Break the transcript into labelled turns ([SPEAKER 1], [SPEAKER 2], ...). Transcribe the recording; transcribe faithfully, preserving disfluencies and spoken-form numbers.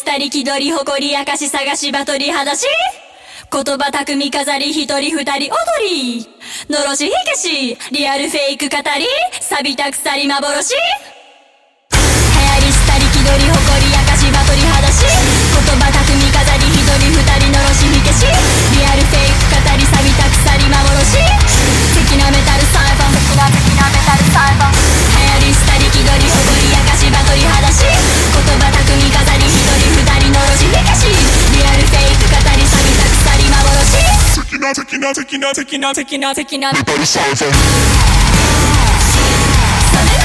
[SPEAKER 1] たり気取り誇り明かし探しバトリ裸足言葉巧み飾り一人二人踊りのろし火消しリアルフェイク語り錆びた鎖幻流行りしたり気取り誇り明かしバトリ裸足言葉巧み飾り一人二人のろし火消しリアルフェイク語り錆びた鎖幻敵なメタルサイファー敵な敵なメタルサイファー流行りしたり気取り誇り明かしバトリ裸足言葉巧み飾り一人二人のろし火消しリアルフェイク語り錆びた鎖幻敵な敵な敵な敵な敵な敵なメタルサイファー